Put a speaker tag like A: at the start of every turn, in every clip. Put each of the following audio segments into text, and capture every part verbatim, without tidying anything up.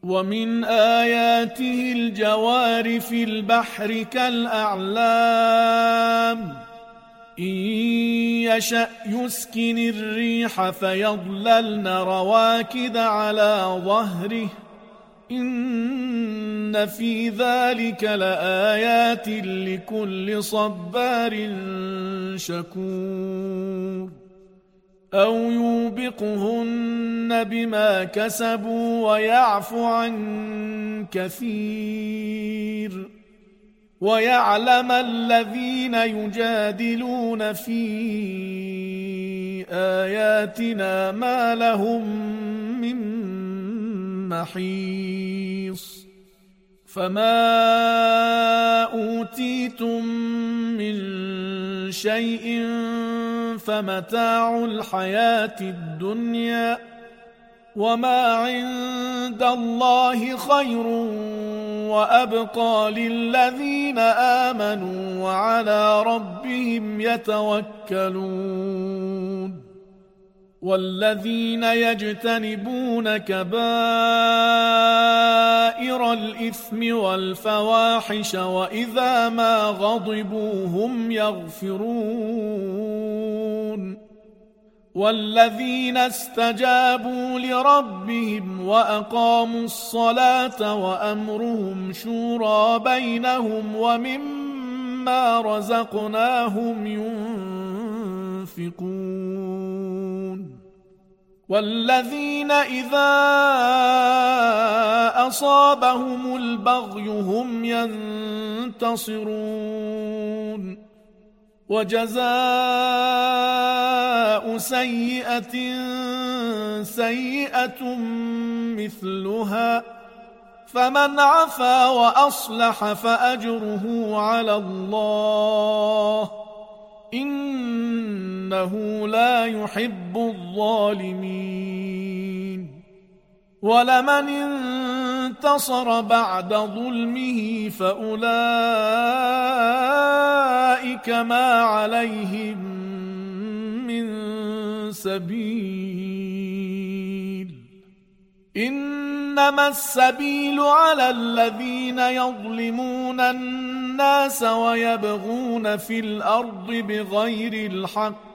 A: ومن آياته الجوار في البحر كالأعلام إن يشأ يسكن الريح فيظللن رواكد على ظهره إن في ذلك لآيات لكل صبار شكور أو يوبقهن بما كسبوا ويعفو عن كثير ويعلم الذين يجادلون في آياتنا ما لهم من محيص فما أوتيتم من شيء فمتاع الحياة الدنيا وما عند الله خير وأبقى للذين آمنوا وعلى ربهم يتوكلون والذين يجتنبون كبائر الإثم والفواحش وإذا ما غضبوا هم يغفرون والذين استجابوا لربهم وأقاموا الصلاة وأمرهم شورى بينهم ومما رزقناهم ينفقون والذين إذا أصابهم البغي هم ينتصرون وجزاء سيئة سيئة مثلها فمن عفا وأصلح فأجره على الله إنه لا يحب الظالمين ولمن انتصر بعد ظلمه فأولئك ما عليهم من سبيل إنما السبيل على الذين يظلمون الناس ويبغون في الأرض بغير الحق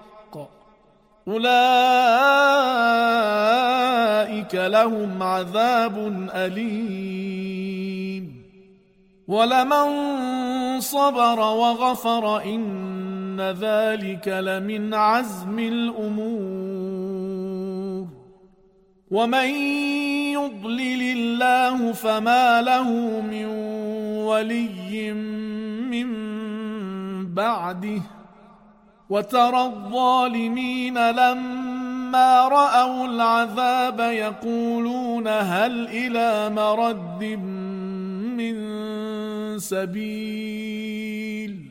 A: أولئك لهم عذاب أليم ولمن صبر وغفر إن ذلك لمن عزم الأمور ومن يضلل الله فما له من ولي من بعده وترى الظالمين لما رأوا العذاب يقولون هل إلى مرد من سبيل